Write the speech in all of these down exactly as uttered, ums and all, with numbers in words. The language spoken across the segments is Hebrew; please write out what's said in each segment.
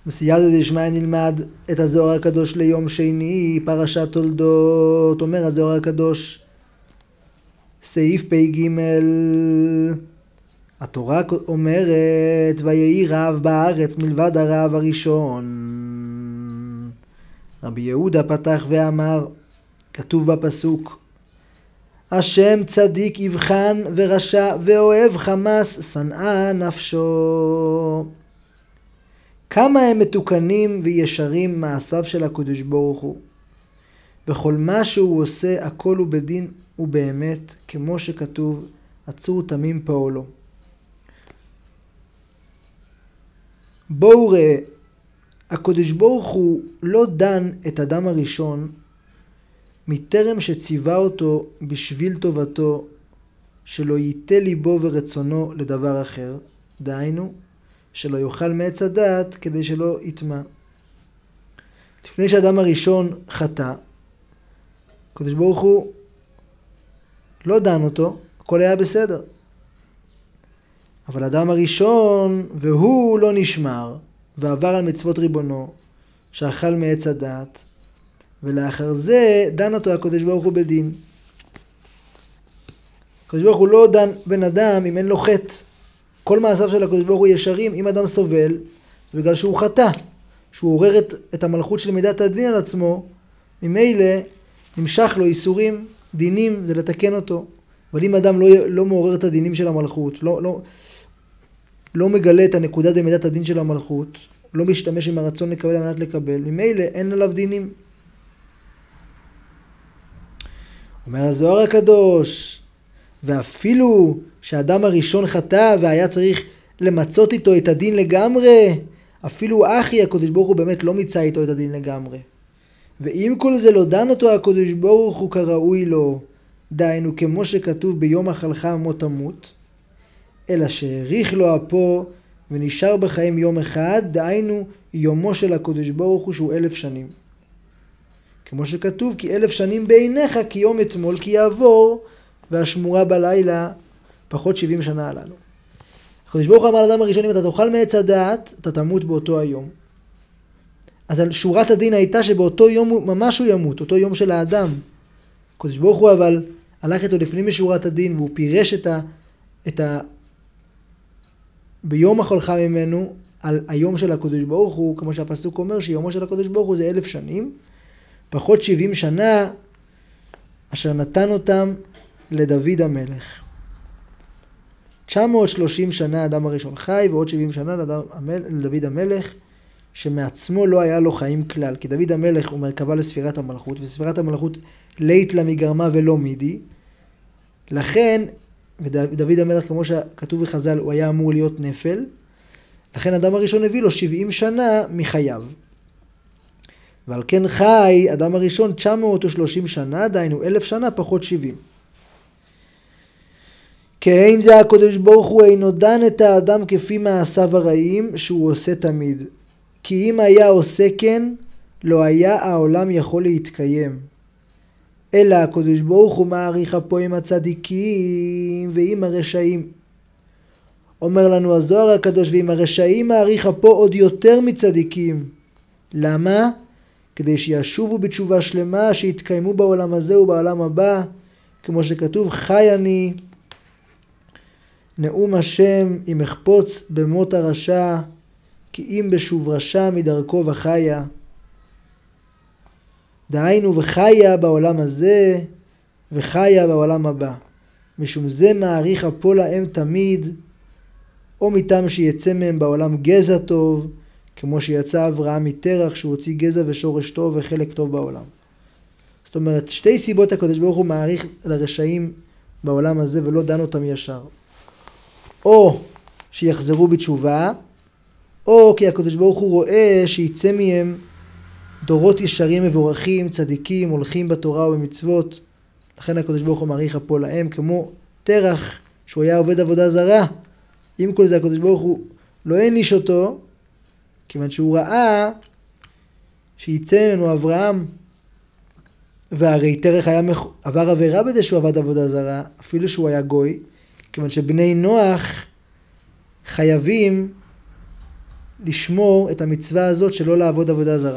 בסייעתא דשמיא נלמד את הזוהר הקדוש ליום שני, פרשת תולדות. אומר הזוהר הקדוש, סעיף פ"ג, התורה אומרת, ויהי רב בארץ מלבד הרב הראשון. רבי יהודה פתח ואמר, כתוב בפסוק, השם צדיק יבחן ורשע ואוהב חמס שנאה נפשו. כמה הם מתוקנים וישרים מעשיו של הקדוש ברוך הוא, וכל מה שהוא עושה הכל הוא בדין ובאמת, כמו שכתוב, עצור תמים פעולו. בואו ראה, הקדוש ברוך הוא לא דן את אדם הראשון מטרם שציווה אותו בשביל טובתו, שלא ייתה ליבו ורצונו לדבר אחר, דהיינו שלא יאכל מעץ הדעת כדי שלא יטמע. לפני שהאדם הראשון חטא, הקדוש ברוך הוא לא דן אותו, הכל היה בסדר. אבל האדם הראשון והוא לא נשמר ועבר על מצוות ריבונו, שאכל מעץ הדעת, ולאחר זה דן אותו הקדוש ברוך הוא בדין. הקדוש ברוך הוא לא דן בן אדם אם אין לו חטא. כל מעשיו של הקדוש ברוך הוא ישרים. אם אדם סובל, זה בגלל שהוא חטא, שהוא עורר את, את המלכות של מידת הדין על עצמו, ממילא נמשך לו איסורים, דינים, זה לתקן אותו. אבל אם אדם לא, לא מעורר את הדינים של המלכות, לא, לא, לא מגלה את הנקודה דמידת הדין של המלכות, לא משתמש עם הרצון לקבל על מנת לקבל, ממילא אין עליו דינים. אומר הזוהר הקדוש, ואפילו שהאדם הראשון חטא והיה צריך למצות איתו את הדין לגמרי, אפילו אחי הקדוש ברוך הוא באמת לא מיצה איתו את הדין לגמרי. ואם כל זה לא דן אותו הקדוש ברוך הוא כראוי לו, דהיינו כמו שכתוב ביום אכלך מות תמות, אלא שהאריך לו אפו ונשאר בחיים יום אחד, דהיינו יומו של הקדוש ברוך הוא שהוא אלף שנים. כמו שכתוב, כי אלף שנים בעיניך כי יום אתמול כי יעבור, והשמורה בלילה פחות שבעים שנה הללו. הקדוש ברוך הוא אמר לאדם הראשון, אם אתה תאכל מעץ הדעת, אתה תמות באותו היום. אז שורת הדין הייתה שבאותו יום ממש הוא ימות, אותו יום של האדם. הקדוש ברוך הוא אבל הלך איתו לפנים משורת הדין, והוא פירש את ה... את ה... ביום אכלך ממנו, על היום של הקדוש ברוך הוא, כמו שהפסוק אומר, שיומו של הקדוש ברוך הוא זה אלף שנים, פחות שבעים שנה, אשר נתן אותם לדוד המלך. תשע מאות ושלושים שנה האדם הראשון חי, ועוד שבעים שנה לדוד המלך, שמעצמו לא היה לו חיים כלל. כי דוד המלך הוא מרכבה לספירת המלכות, וספירת המלכות לית לה מגרמה ולא מידי. לכן, ודוד המלך כמו שכתוב בחז"ל, הוא היה אמור להיות נפל. לכן אדם הראשון הביא לו שבעים שנה מחייו. ועל כן חי אדם הראשון תשע מאות ושלושים שנה, דהיינו אלף שנה פחות שבעים. כאין זה הקדוש ברוך הוא אינו דן את האדם כפי מעשיו הרעים שהוא עושה תמיד. כי אם היה עושה כן, לא היה העולם יכול להתקיים. אלא הקדוש ברוך הוא מעריך אפו עם הצדיקים ועם הרשעים. אומר לנו הזוהר הקדוש, ועם הרשעים מעריך אפו עוד יותר מצדיקים. למה? כדי שישובו בתשובה שלמה, שיתקיימו בעולם הזה ובעולם הבא, כמו שכתוב, חי אני, נאום השם, אם אחפוץ במות הרשע, כי אם בשוב רשע מדרכו וחיה. דהיינו וחיה בעולם הזה, וחיה בעולם הבא. משום זה מעריך אפו להם תמיד, או מטעם שיצא מהם בעולם גזע טוב, כמו שיצא אברהם מתרח, שהוא הוציא גזע ושורש טוב וחלק טוב בעולם. זאת אומרת, שתי סיבות הקדוש ברוך הוא מעריך לרשעים בעולם הזה ולא דן אותם ישר. או שיחזרו בתשובה, או כי הקדוש ברוך הוא רואה שיצא מהם דורות ישרים מבורכים, צדיקים, הולכים בתורה ובמצוות. לכן הקדוש ברוך הוא מעריך אפו להם, כמו תרח שהוא היה עובד עבודה זרה. עם כל זה הקדוש ברוך הוא לא העניש אותו, כיוון שהוא ראה שיצא ממנו אברהם, והרי תרח היה מח... עבר עבירה בזה שהוא עבד עבודה זרה, אפילו שהוא היה גוי, כיוון שבני נוח חייבים לשמור את המצווה הזאת שלא לעבוד עבודה זרה.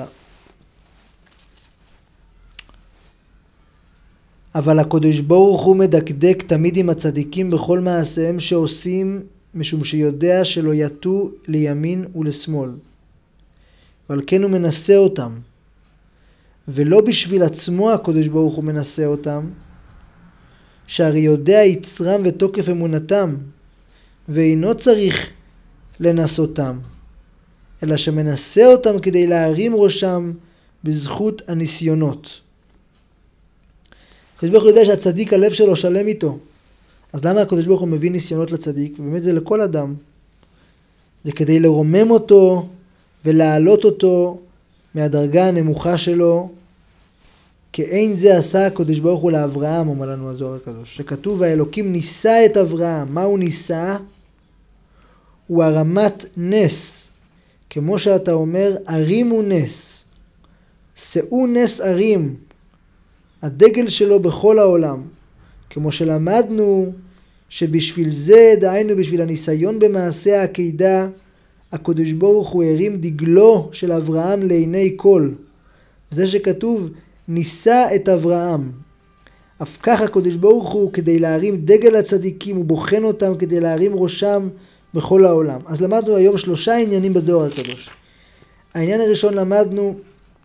אבל הקדוש ברוך הוא מדקדק תמיד עם הצדיקים בכל מעשיהם שעושים, משום שיודע שלא יטו לימין ולשמאל. ועל כן הוא מנסה אותם. ולא בשביל עצמו הקדוש ברוך הוא מנסה אותם, שהרי יודע יצרם ותוקף אמונתם, ואינו צריך לנסותם, אלא שמנסה אותם כדי להרים ראשם בזכות הניסיונות. הקדוש ברוך הוא יודע שהצדיק הלב שלו שלם איתו. אז למה הקדוש ברוך הוא מביא ניסיונות לצדיק? באמת זה לכל אדם. זה כדי לרומם אותו ולהעלות אותו מהדרגה הנמוכה שלו. כאין זה עשה הקדוש ברוך הוא לאברהם, אומר לנו הזוהר הקדוש. שכתוב האלוקים ניסה את אברהם. מה הוא ניסה? הוא הרמת נס. כמו שאתה אומר, הרימו נס. שאו נס הרים. הדגל שלו בכל העולם. כמו שלמדנו שבשביל זה, דהיינו בשביל הניסיון במעשה העקידה, הקדוש ברוך הוא הרים דגלו של אברהם לעיני כל. זה שכתוב ניסה את אברהם. אף כך הקדוש ברוך הוא כדי להרים דגל הצדיקים, הוא בוחן אותם כדי להרים ראשם בכל העולם. אז למדנו היום שלושה עניינים בזוהר הקדוש. העניין הראשון למדנו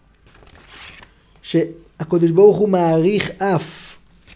שהקדוש ברוך הוא מעריך אף.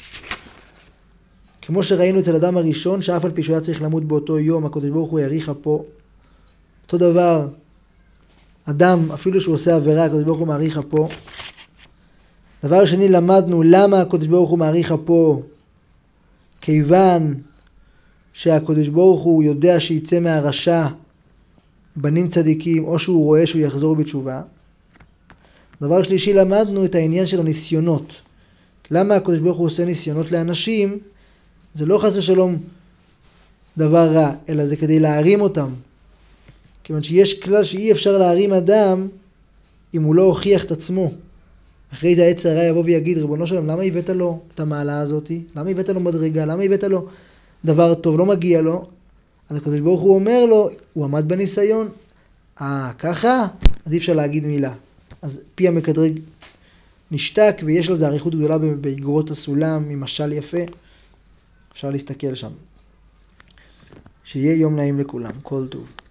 כמו שראינו אצל אדם הראשון, שאף על פי שהוא היה צריך למות באותו יום, הקדוש ברוך הוא יעריך אפו. אותו דבר, אדם, אפילו שהוא עושה עבירה, הקדוש ברוך הוא מעריך אפו. דבר שני, למדנו למה הקדוש ברוך הוא מעריך אפו. כיוון שהקדוש ברוך הוא יודע שיצא מהרשע בנים צדיקים, או שהוא רואה שהוא יחזור בתשובה. דבר שלישי, למדנו את העניין של הניסיונות. למה הקדוש ברוך הוא עושה ניסיונות לאנשים? זה לא חס ושלום דבר רע, אלא זה כדי להרים אותם. כיוון שיש כלל שאי אפשר להרים אדם אם הוא לא הוכיח את עצמו. אחרי זה העץ הרע יבוא ויגיד, ריבונו שלום, למה הבאת לו את המעלה הזאת? למה הבאת לו מדרגה? למה הבאת לו דבר טוב? לא מגיע לו. אז הקדוש ברוך הוא אומר לו, הוא עמד בניסיון. אה, ככה? עדיף אפשר להגיד מילה. אז פי המקדרג נשתק, ויש לזה עריכות גדולה באגרות הסולם, עם משל יפה. אפשר להסתכל שם. שיהיה יום נעים לכולם. כל טוב.